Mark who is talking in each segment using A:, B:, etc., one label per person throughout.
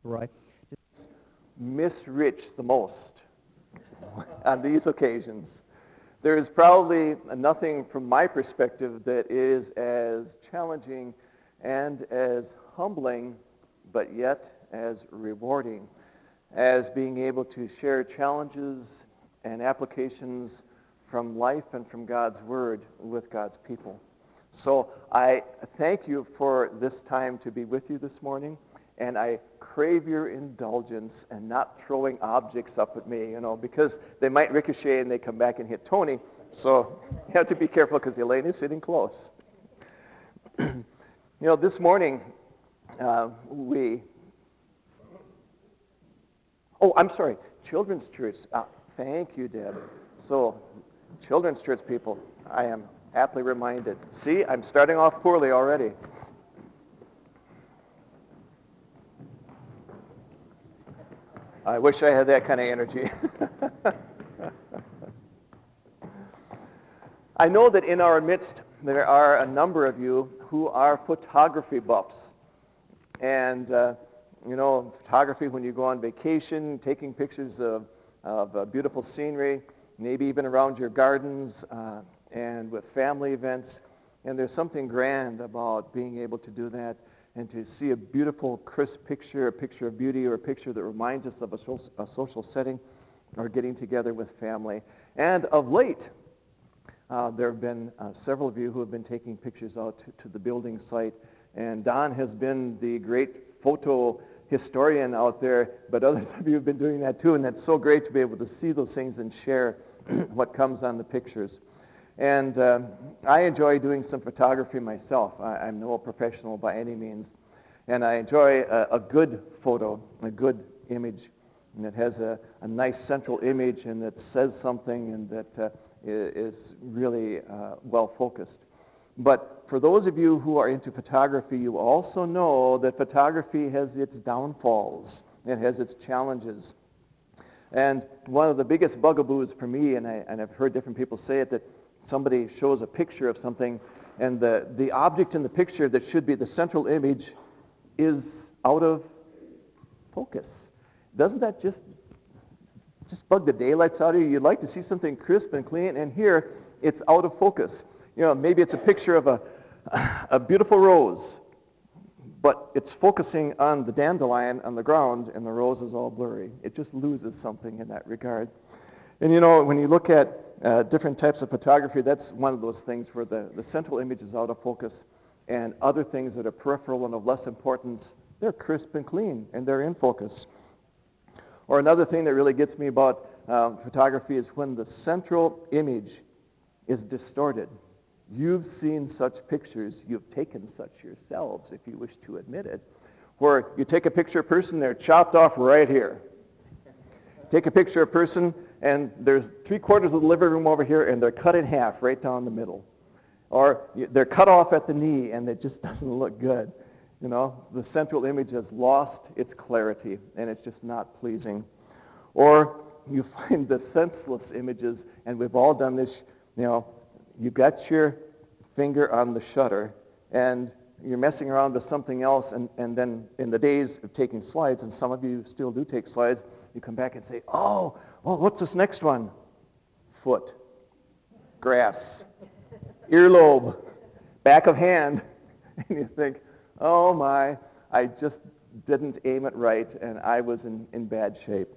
A: Right.
B: Miss Rich the most on these occasions. There is probably nothing from my perspective that is as challenging and as humbling, but yet as rewarding as being able to share challenges and applications from life and from God's Word with God's people. So I thank you for this time to be with you this morning, and I crave your indulgence and not throwing objects up at me, because they might ricochet and they come back and hit Tony. So you have to be careful because Elaine is sitting close. This morning I'm sorry, Children's Church. Thank you, Deb. So, Children's Church people, I am aptly reminded. See, I'm starting off poorly already. I wish I had that kind of energy. I know that in our midst there are a number of you who are photography buffs. And, photography when you go on vacation, taking pictures of beautiful scenery, maybe even around your gardens and with family events. And there's something grand about being able to do that and to see a beautiful, crisp picture, a picture of beauty, or a picture that reminds us of a social setting or getting together with family. And of late, there have been several of you who have been taking pictures out to the building site. And Don has been the great photo historian out there, but others of you have been doing that too, and that's so great to be able to see those things and share what comes on the pictures. And I enjoy doing some photography myself. I'm no professional by any means, and I enjoy a good photo, a good image, and it has a nice central image and that says something and that is really well focused. But for those of you who are into photography, you also know that photography has its downfalls. It has its challenges. And one of the biggest bugaboos for me, and I've heard different people say it, that somebody shows a picture of something and the object in the picture that should be the central image is out of focus. Doesn't that just bug the daylights out of you? You'd like to see something crisp and clean, and here it's out of focus. Maybe it's a picture of a beautiful rose, but it's focusing on the dandelion on the ground, and the rose is all blurry. It just loses something in that regard. And when you look at different types of photography, that's one of those things where the central image is out of focus, and other things that are peripheral and of less importance, they're crisp and clean, and they're in focus. Or another thing that really gets me about photography is when the central image is distorted. You've seen such pictures, you've taken such yourselves, if you wish to admit it, where you take a picture of a person, they're chopped off right here. Take a picture of a person, and there's 3/4 of the living room over here, and they're cut in half right down the middle. Or they're cut off at the knee, and it just doesn't look good. The central image has lost its clarity, and it's just not pleasing. Or you find the senseless images, and we've all done this, you've got your finger on the shutter, and you're messing around with something else, and then in the days of taking slides, and some of you still do take slides, you come back and say, oh, what's this next one? Foot, grass, earlobe, back of hand. And you think, oh my, I just didn't aim it right, and I was in bad shape.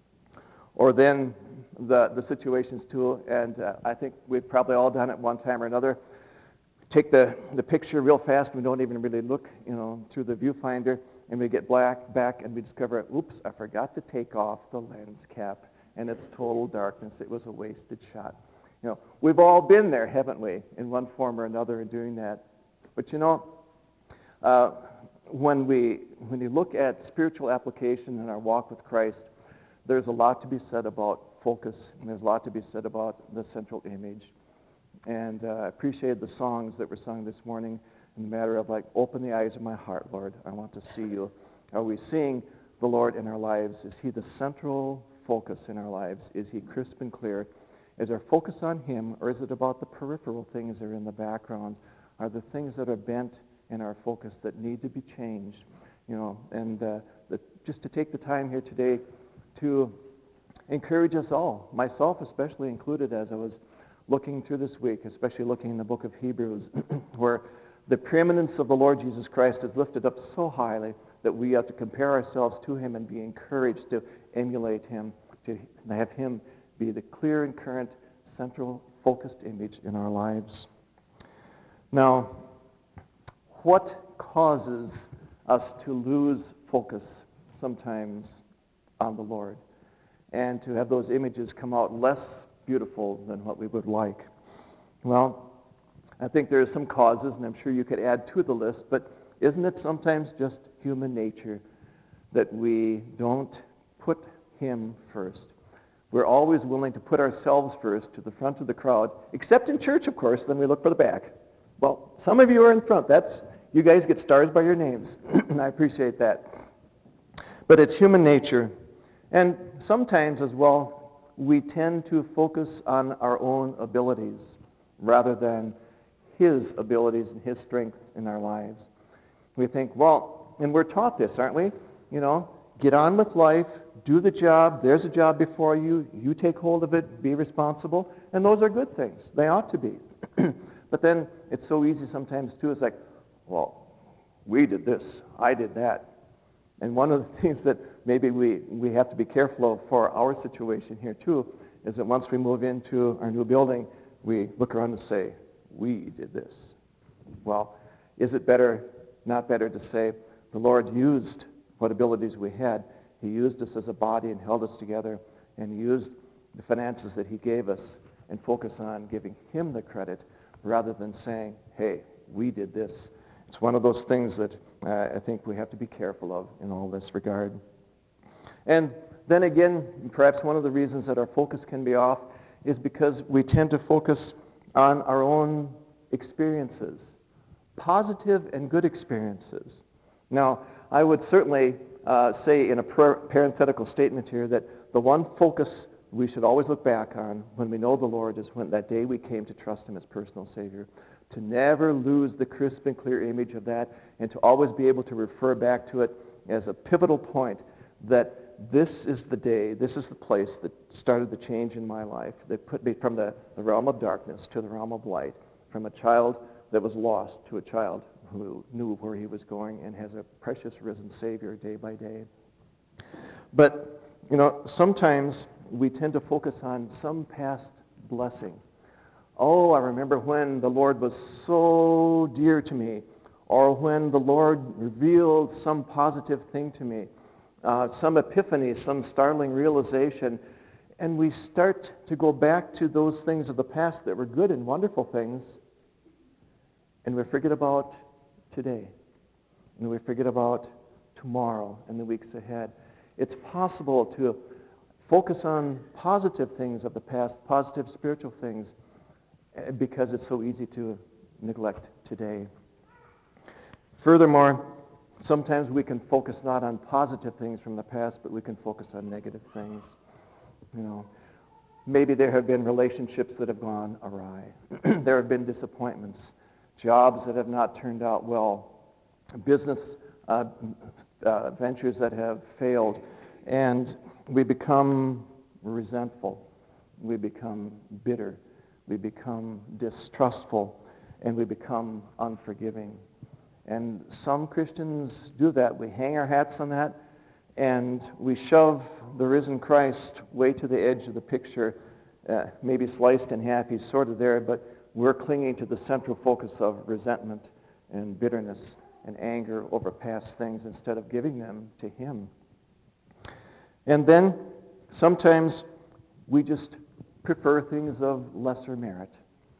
B: Or then the situations too, and I think we've probably all done it one time or another. Take the picture real fast, and we don't even really look, through the viewfinder, and we get back, and we discover, oops, I forgot to take off the lens cap, and it's total darkness. It was a wasted shot. We've all been there, haven't we, in one form or another in doing that. But when you look at spiritual application in our walk with Christ, there's a lot to be said about focus, and there's a lot to be said about the central image. And I appreciated the songs that were sung this morning in the matter of open the eyes of my heart, Lord. I want to see you. Are we seeing the Lord in our lives? Is he the central focus in our lives? Is he crisp and clear? Is our focus on him, or is it about the peripheral things that are in the background? Are the things that are bent in our focus that need to be changed? And the just to take the time here today to encourage us all, myself especially included, as I was looking through this week, especially looking in the book of Hebrews, where the preeminence of the Lord Jesus Christ is lifted up so highly that we have to compare ourselves to him and be encouraged to emulate him, to have him be the clear and current, central, focused image in our lives. Now, what causes us to lose focus sometimes on the Lord and to have those images come out less beautiful than what we would like? Well, I think there are some causes, and I'm sure you could add to the list, but isn't it sometimes just human nature that we don't put him first? We're always willing to put ourselves first to the front of the crowd, except in church, of course, then we look for the back. Well, some of you are in front. You guys get stars by your names, and I appreciate that. But it's human nature. And sometimes as well, we tend to focus on our own abilities rather than his abilities and his strengths in our lives. We think, well, and we're taught this, aren't we? Get on with life, do the job, there's a job before you, you take hold of it, be responsible, and those are good things. They ought to be. But then it's so easy sometimes too, it's like, well, we did this, I did that. And one of the things that maybe we have to be careful of for our situation here too, is that once we move into our new building, we look around and say, we did this. Well, is it not better to say, the Lord used what abilities we had. He used us as a body and held us together, and he used the finances that he gave us and focus on giving him the credit rather than saying, hey, we did this. It's one of those things that I think we have to be careful of in all this regard. And then again, perhaps one of the reasons that our focus can be off is because we tend to focus on our own experiences, positive and good experiences. Now, I would certainly say in a parenthetical statement here that the one focus we should always look back on when we know the Lord is when that day we came to trust him as personal Savior. To never lose the crisp and clear image of that, and to always be able to refer back to it as a pivotal point that this is the day, this is the place that started the change in my life, that put me from the realm of darkness to the realm of light, from a child that was lost to a child who knew where he was going and has a precious risen Savior day by day. But, sometimes we tend to focus on some past blessing. Oh, I remember when the Lord was so dear to me, or when the Lord revealed some positive thing to me, some epiphany, some startling realization, and we start to go back to those things of the past that were good and wonderful things, and we forget about today, and we forget about tomorrow and the weeks ahead. It's possible to focus on positive things of the past, positive spiritual things, because it's so easy to neglect today. Furthermore, sometimes we can focus not on positive things from the past, but we can focus on negative things. Maybe there have been relationships that have gone awry. There have been disappointments, jobs that have not turned out well, business ventures that have failed, and we become resentful, we become bitter, we become distrustful, and we become unforgiving. And some Christians do that. We hang our hats on that, and we shove the risen Christ way to the edge of the picture, maybe sliced in half. He's sort of there, but we're clinging to the central focus of resentment and bitterness and anger over past things instead of giving them to him. And then sometimes we just prefer things of lesser merit.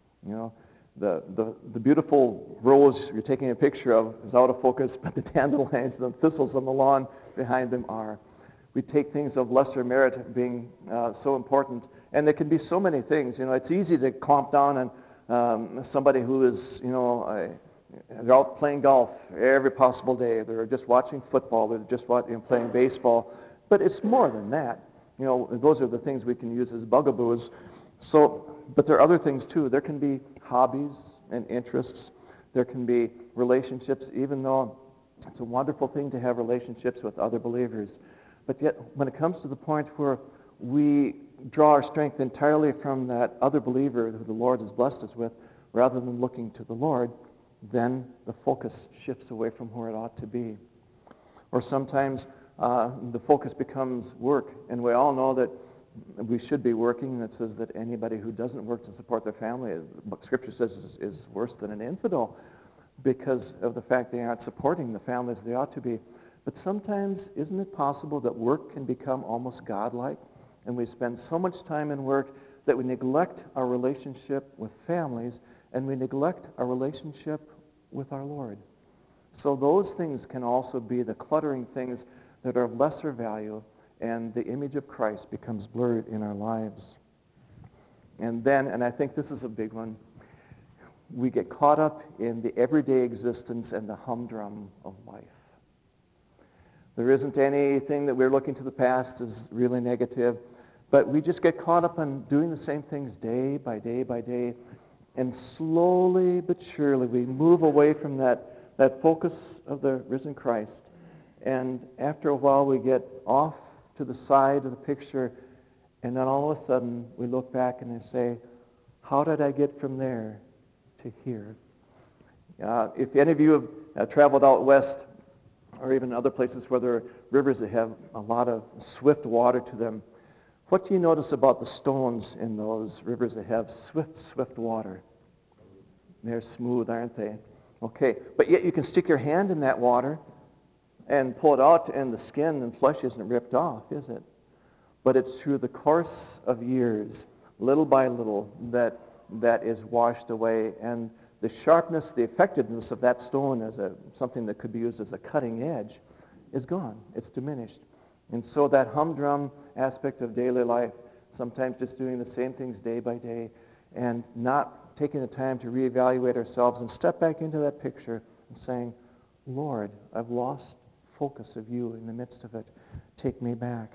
B: The beautiful rose you're taking a picture of is out of focus, but the dandelions and the thistles on the lawn behind them are. We take things of lesser merit being so important, and there can be so many things. It's easy to clamp down on somebody who is, they're out playing golf every possible day. They're just watching football. They're just playing baseball. But it's more than that. Those are the things we can use as bugaboos. But there are other things too. There can be hobbies and interests. There can be relationships, even though It's a wonderful thing to have relationships with other believers. But yet, when it comes to the point where we draw our strength entirely from that other believer who the Lord has blessed us with, rather than looking to the Lord, then the focus shifts away from where it ought to be. Or sometimes the focus becomes work. And we all know that we should be working. That says that anybody who doesn't work to support their family, what Scripture says is worse than an infidel, because of the fact they aren't supporting the families they ought to be. But sometimes, isn't it possible that work can become almost godlike? And we spend so much time in work that we neglect our relationship with families, and we neglect our relationship with our Lord. So those things can also be the cluttering things that are of lesser value, and the image of Christ becomes blurred in our lives. And then, and I think this is a big one, we get caught up in the everyday existence and the humdrum of life. There isn't anything that we're looking to the past as really negative, but we just get caught up in doing the same things day by day by day, and slowly but surely we move away from that focus of the risen Christ. And after a while we get off to the side of the picture, and then all of a sudden we look back and say, how did I get from there to here? If any of you have traveled out west, or even other places where there are rivers that have a lot of swift water to them, what do you notice about the stones in those rivers that have swift water? They're smooth, aren't they? Okay, but yet you can stick your hand in that water and pull it out, and the skin and flesh isn't ripped off, is it? But it's through the course of years, little by little, that is washed away, and the sharpness, the effectiveness of that stone as something that could be used as a cutting edge is gone. It's diminished. And so that humdrum aspect of daily life, sometimes just doing the same things day by day and not taking the time to reevaluate ourselves and step back into that picture and saying, Lord, I've lost focus of you in the midst of it. Take me back.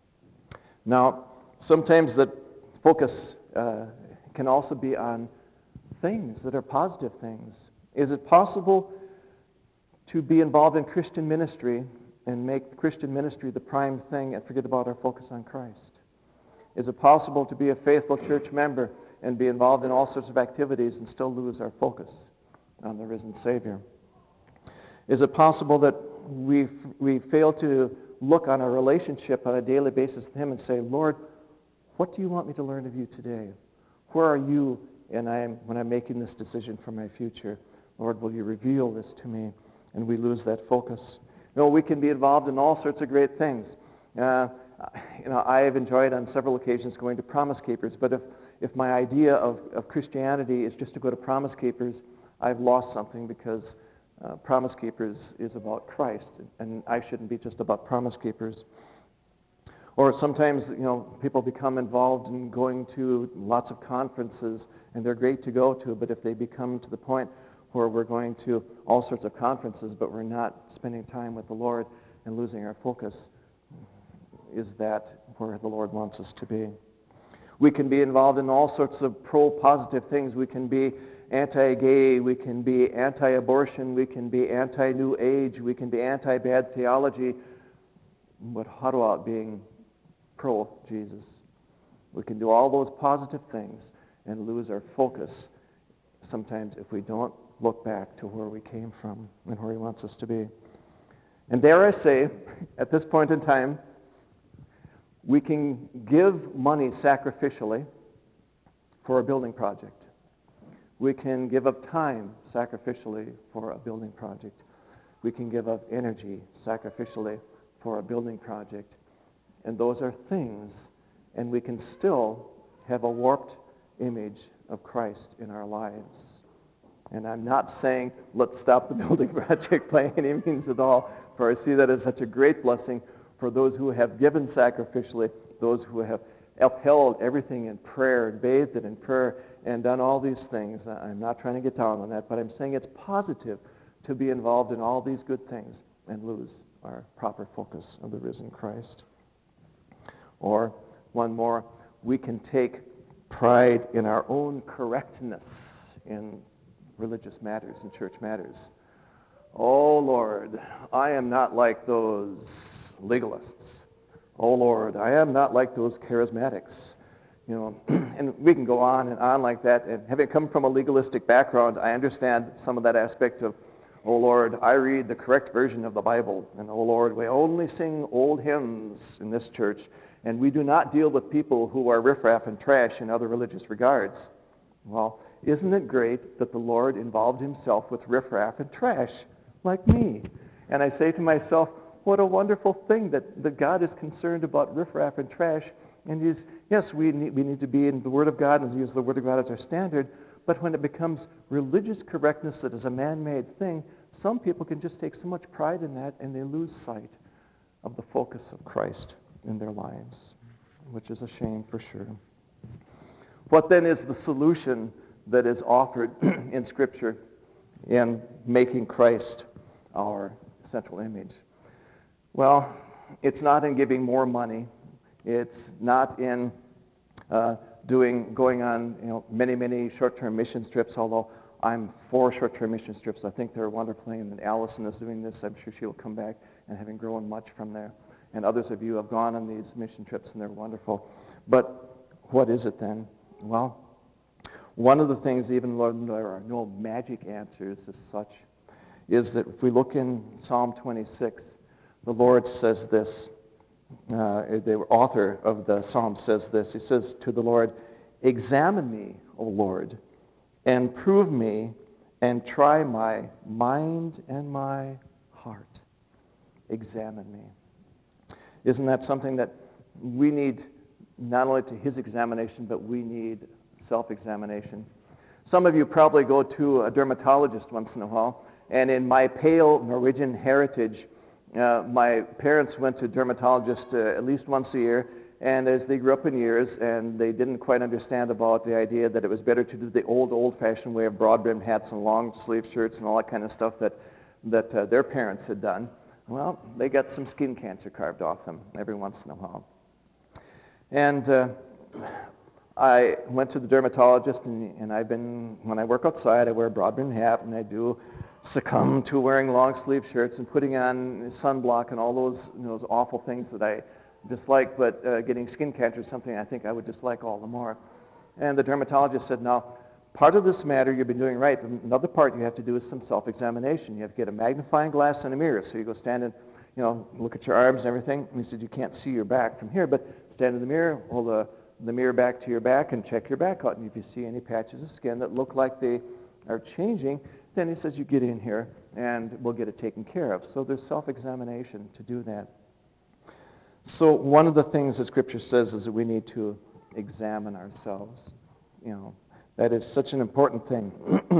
B: Now, sometimes the focus can also be on things that are positive things. Is it possible to be involved in Christian ministry and make Christian ministry the prime thing and forget about our focus on Christ? Is it possible to be a faithful church member and be involved in all sorts of activities and still lose our focus on the risen Savior? Is it possible that we fail to look on our relationship on a daily basis with Him and say, Lord, what do you want me to learn of you today? Where are you when I'm making this decision for my future? Lord, will you reveal this to me? And we lose that focus. We can be involved in all sorts of great things. I have enjoyed on several occasions going to Promise Keepers, but if my idea of Christianity is just to go to Promise Keepers, I've lost something, because Promise Keepers is about Christ, and I shouldn't be just about Promise Keepers. Or sometimes, people become involved in going to lots of conferences, and they're great to go to, but if they become to the point where we're going to all sorts of conferences, but we're not spending time with the Lord and losing our focus, is that where the Lord wants us to be? We can be involved in all sorts of pro-positive things. We can be anti-gay, we can be anti-abortion, we can be anti-New Age, we can be anti-bad theology, but how about being pro-Jesus? We can do all those positive things and lose our focus sometimes if we don't look back to where we came from and where He wants us to be. And dare I say, at this point in time, we can give money sacrificially for a building project. We can give up time sacrificially for a building project. We can give up energy sacrificially for a building project. And those are things, and we can still have a warped image of Christ in our lives. And I'm not saying let's stop the building project by any means at all, for I see that as such a great blessing for those who have given sacrificially, those who have upheld everything in prayer, bathed it in prayer, and done all these things. I'm not trying to get down on that, but I'm saying it's positive to be involved in all these good things and lose our proper focus of the risen Christ. Or one more, we can take pride in our own correctness in religious matters and church matters. Oh Lord, I am not like those legalists. Oh Lord, I am not like those charismatics. You know, and we can go on and on like that. And having come from a legalistic background, I understand some of that aspect of, oh Lord, I read the correct version of the Bible. And oh Lord, we only sing old hymns in this church. And we do not deal with people who are riffraff and trash in other religious regards. Well, isn't it great that the Lord involved himself with riffraff and trash like me? And I say to myself, what a wonderful thing that God is concerned about riffraff and trash. And yes, we need to be in the Word of God and use the Word of God as our standard. But when it becomes religious correctness that is a man-made thing, some people can just take so much pride in that and they lose sight of the focus of Christ in their lives, which is a shame for sure. What then is the solution that is offered in Scripture in making Christ our central image? Well, it's not in giving more money. It's not in going on many short-term mission trips, although I'm for short-term mission trips. I think they're wonderful, and Allison is doing this. I'm sure she'll come back and having grown much from there. And others of you have gone on these mission trips, and they're wonderful. But what is it then? Well, one of the things, even though there are no magic answers as such, is that if we look in Psalm 26, the Lord says this. The author of the psalm says this. He says to the Lord, "Examine me, O Lord, and prove me, and try my mind and my heart." Examine me. Isn't that something that we need not only to his examination, but we need self-examination? Some of you probably go to a dermatologist once in a while, and in my pale Norwegian heritage, my parents went to a dermatologist at least once a year, and as they grew up in years, and they didn't quite understand about the idea that it was better to do the old-fashioned way of broad-brimmed hats and long-sleeve shirts and all that kind of stuff that their parents had done. Well, they got some skin cancer carved off them every once in a while. And I went to the dermatologist, and when I work outside, I wear a broad-brimmed hat, and I do succumb to wearing long-sleeve shirts and putting on sunblock and all those awful things that I dislike, but getting skin cancer is something I think I would dislike all the more. And the dermatologist said, now, part of this matter you've been doing right. Another part you have to do is some self-examination. You have to get a magnifying glass and a mirror. So you go stand and look at your arms and everything. And he said, you can't see your back from here, but stand in the mirror, hold the mirror back to your back, and check your back out. And if you see any patches of skin that look like they are changing, then he says, you get in here and we'll get it taken care of. So there's self-examination to do that. So one of the things that Scripture says is that we need to examine ourselves. That is such an important thing.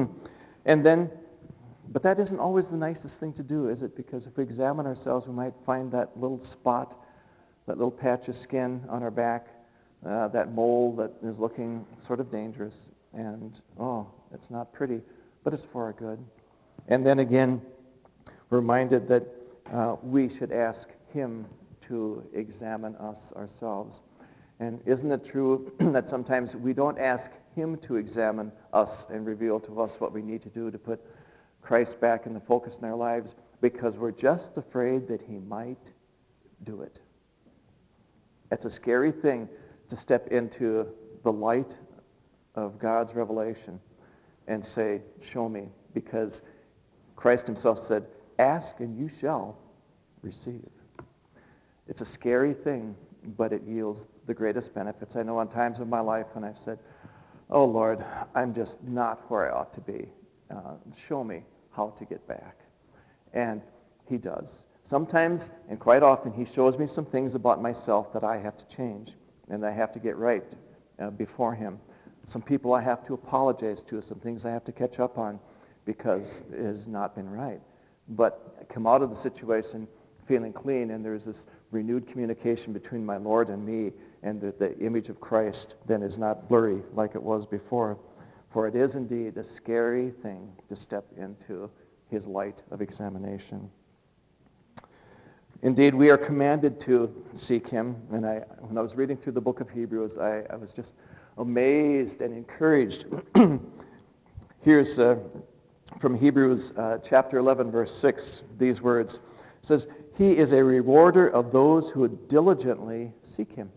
B: But that isn't always the nicest thing to do, is it? Because if we examine ourselves, we might find that little spot, that little patch of skin on our back, that mole that is looking sort of dangerous. And, it's not pretty, but it's for our good. And then again, we're reminded that we should ask him to examine us ourselves. And isn't it true that sometimes we don't ask him to examine us and reveal to us what we need to do to put Christ back in the focus in our lives because we're just afraid that he might do it? It's a scary thing to step into the light of God's revelation and say, show me, because Christ himself said, ask and you shall receive. It's a scary thing, but it yields the greatest benefits. I know on times of my life when I've said, oh Lord, I'm just not where I ought to be. Show me how to get back. And he does. Sometimes, and quite often, he shows me some things about myself that I have to change and I have to get right before him. Some people I have to apologize to, some things I have to catch up on because it has not been right. But I come out of the situation feeling clean, and there's this renewed communication between my Lord and me, and the image of Christ then is not blurry like it was before. For it is indeed a scary thing to step into his light of examination. Indeed, we are commanded to seek him. And when I was reading through the book of Hebrews, I was just amazed and encouraged. Here's from Hebrews chapter 11, verse 6, these words. It says, "He is a rewarder of those who diligently seek him."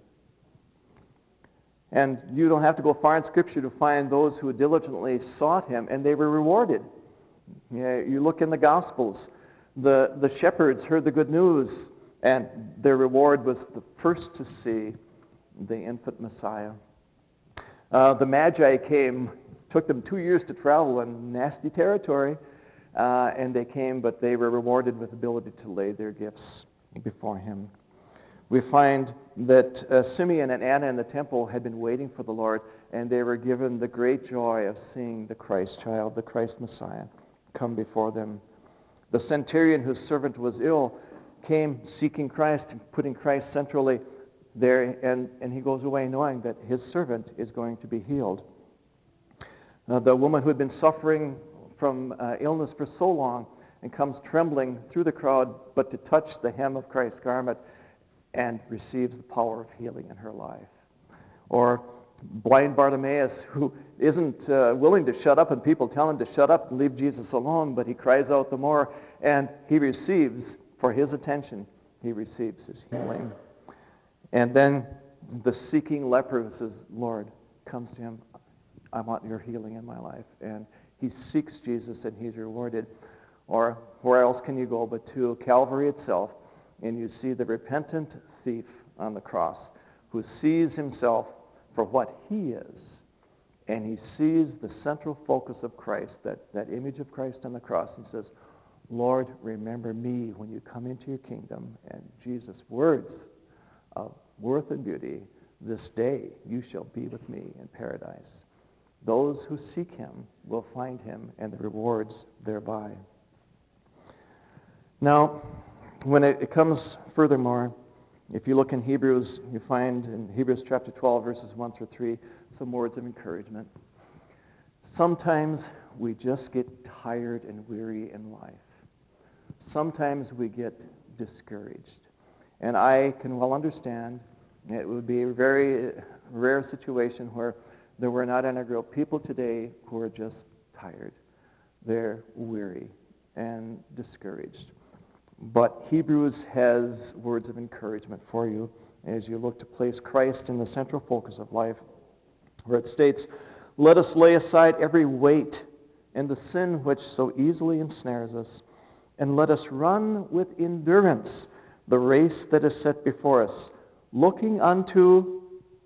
B: And you don't have to go far in Scripture to find those who diligently sought him, and they were rewarded. You look in the Gospels, the shepherds heard the good news, and their reward was the first to see the infant Messiah. The Magi came, took them 2 years to travel in nasty territory, and they came, but they were rewarded with the ability to lay their gifts before him. We find that Simeon and Anna in the temple had been waiting for the Lord, and they were given the great joy of seeing the Christ child, the Christ Messiah, come before them. The centurion whose servant was ill came seeking Christ and putting Christ centrally there, and he goes away knowing that his servant is going to be healed. The woman who had been suffering from illness for so long and comes trembling through the crowd, but to touch the hem of Christ's garment, and receives the power of healing in her life. Or blind Bartimaeus, who isn't willing to shut up, and people tell him to shut up and leave Jesus alone, but he cries out the more, and he receives, for his attention, he receives his healing. And then the seeking leper who says, "Lord," comes to him, "I want your healing in my life." And he seeks Jesus, and he's rewarded. Or where else can you go but to Calvary itself, and you see the repentant thief on the cross who sees himself for what he is, and he sees the central focus of Christ, that image of Christ on the cross, and says, "Lord, remember me when you come into your kingdom." And Jesus' words of worth and beauty, "This day you shall be with me in paradise." Those who seek him will find him, and the rewards thereby. Now, when it comes furthermore, if you look in Hebrews, you find in Hebrews chapter 12, verses 1 through 3, some words of encouragement. Sometimes we just get tired and weary in life. Sometimes we get discouraged. And I can well understand it would be a very rare situation where there were not in our group people today who are just tired. They're weary and discouraged. But Hebrews has words of encouragement for you as you look to place Christ in the central focus of life, where it states, "Let us lay aside every weight and the sin which so easily ensnares us, and let us run with endurance the race that is set before us, looking unto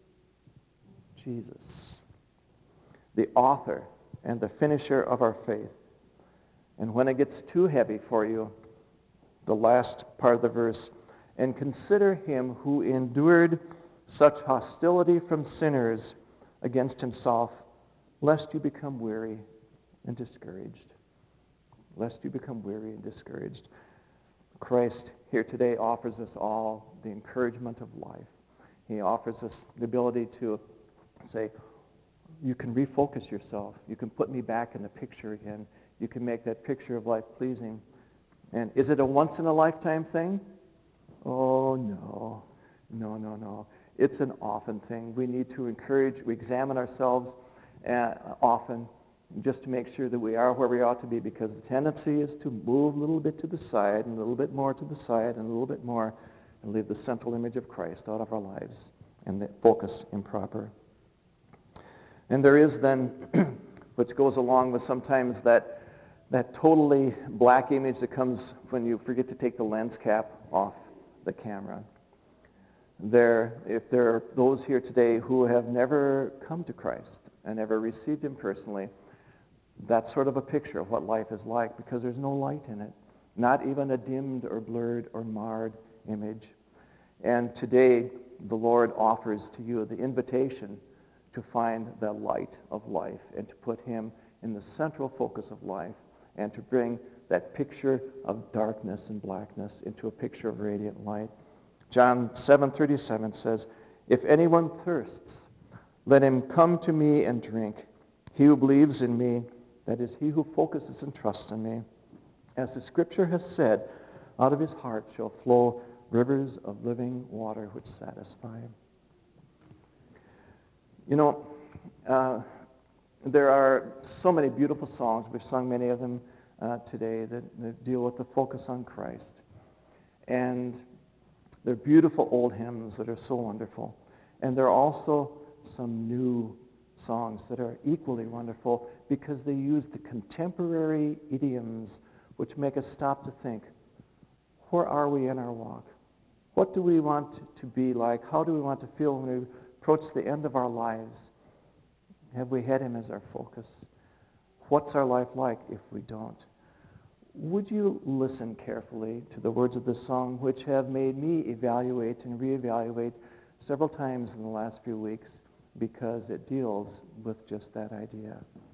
B: Jesus, the author and the finisher of our faith." And when it gets too heavy for you, the last part of the verse, "And consider him who endured such hostility from sinners against himself, lest you become weary and discouraged." Lest you become weary and discouraged. Christ here today offers us all the encouragement of life. He offers us the ability to say, you can refocus yourself. You can put me back in the picture again. You can make that picture of life pleasing. And is it a once-in-a-lifetime thing? Oh, no. No. It's an often thing. We need to we examine ourselves often just to make sure that we are where we ought to be, because the tendency is to move a little bit to the side and a little bit more to the side and a little bit more and leave the central image of Christ out of our lives and the focus improper. And there is then, which goes along with sometimes that totally black image that comes when you forget to take the lens cap off the camera. If there are those here today who have never come to Christ and never received him personally, that's sort of a picture of what life is like, because there's no light in it, not even a dimmed or blurred or marred image. And today, the Lord offers to you the invitation to find the light of life and to put him in the central focus of life, and to bring that picture of darkness and blackness into a picture of radiant light. John 7:37 says, "If anyone thirsts, let him come to me and drink. He who believes in me," that is, he who focuses and trusts in me, "as the scripture has said, out of his heart shall flow rivers of living water which satisfy." You know, There are so many beautiful songs. We've sung many of them today that deal with the focus on Christ. And they're beautiful old hymns that are so wonderful. And there are also some new songs that are equally wonderful because they use the contemporary idioms which make us stop to think, where are we in our walk? What do we want to be like? How do we want to feel when we approach the end of our lives? Have we had him as our focus? What's our life like if we don't? Would you listen carefully to the words of this song, which have made me evaluate and reevaluate several times in the last few weeks, because it deals with just that idea.